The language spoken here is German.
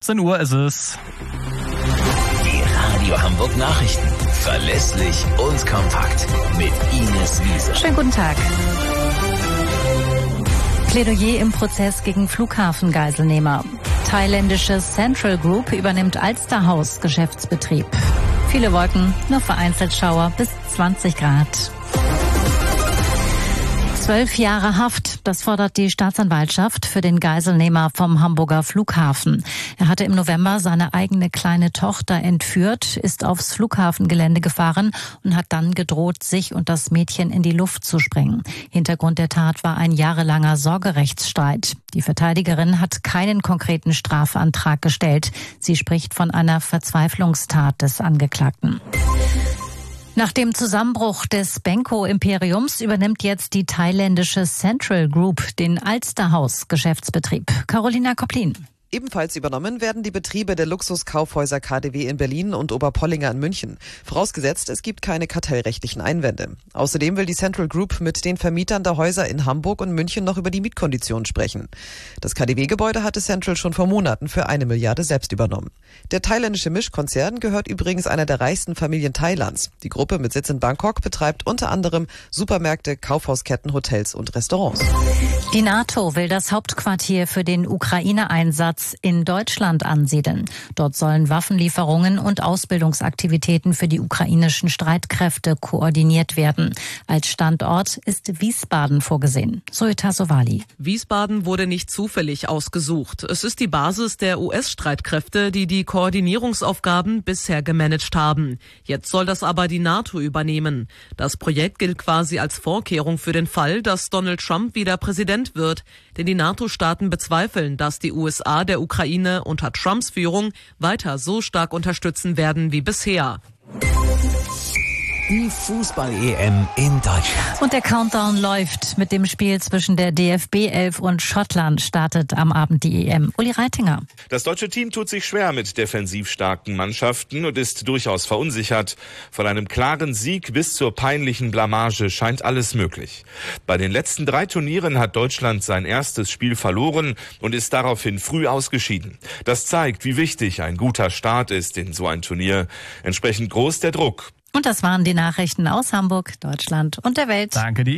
14 Uhr ist es. Die Radio Hamburg Nachrichten. Verlässlich und kompakt. Mit Ines Wiese. Schönen guten Tag. Plädoyer im Prozess gegen Flughafengeiselnehmer. Thailändische Central Group übernimmt Alsterhaus Geschäftsbetrieb. Viele Wolken, nur vereinzelt Schauer bis 20 Grad. 12 Jahre Haft, das fordert die Staatsanwaltschaft für den Geiselnehmer vom Hamburger Flughafen. Er hatte im November seine eigene kleine Tochter entführt, ist aufs Flughafengelände gefahren und hat dann gedroht, sich und das Mädchen in die Luft zu sprengen. Hintergrund der Tat war ein jahrelanger Sorgerechtsstreit. Die Verteidigerin hat keinen konkreten Strafantrag gestellt. Sie spricht von einer Verzweiflungstat des Angeklagten. Nach dem Zusammenbruch des Benko-Imperiums übernimmt jetzt die thailändische Central Group den Alsterhaus-Geschäftsbetrieb. Carolina Koplin. Ebenfalls übernommen werden die Betriebe der Luxuskaufhäuser KaDeWe in Berlin und Oberpollinger in München. Vorausgesetzt, es gibt keine kartellrechtlichen Einwände. Außerdem will die Central Group mit den Vermietern der Häuser in Hamburg und München noch über die Mietkonditionen sprechen. Das KaDeWe-Gebäude hatte Central schon vor Monaten für 1 Milliarde selbst übernommen. Der thailändische Mischkonzern gehört übrigens einer der reichsten Familien Thailands. Die Gruppe mit Sitz in Bangkok betreibt unter anderem Supermärkte, Kaufhausketten, Hotels und Restaurants. Die NATO will das Hauptquartier für den Ukraine-Einsatz in Deutschland ansiedeln. Dort sollen Waffenlieferungen und Ausbildungsaktivitäten für die ukrainischen Streitkräfte koordiniert werden. Als Standort ist Wiesbaden vorgesehen. Zoeta Sowali. Wiesbaden wurde nicht zufällig ausgesucht. Es ist die Basis der US-Streitkräfte, die die Koordinierungsaufgaben bisher gemanagt haben. Jetzt soll das aber die NATO übernehmen. Das Projekt gilt quasi als Vorkehrung für den Fall, dass Donald Trump wieder Präsident wird. Denn die NATO-Staaten bezweifeln, dass die USA der Ukraine unter Trumps Führung weiter so stark unterstützen werden wie bisher. Die Fußball-EM in Deutschland. Und der Countdown läuft. Mit dem Spiel zwischen der DFB 11 und Schottland startet am Abend die EM. Uli Reitinger. Das deutsche Team tut sich schwer mit defensiv starken Mannschaften und ist durchaus verunsichert. Von einem klaren Sieg bis zur peinlichen Blamage scheint alles möglich. Bei den letzten 3 Turnieren hat Deutschland sein erstes Spiel verloren und ist daraufhin früh ausgeschieden. Das zeigt, wie wichtig ein guter Start ist in so ein Turnier. Entsprechend groß der Druck. Und das waren die Nachrichten aus Hamburg, Deutschland und der Welt. Danke dir.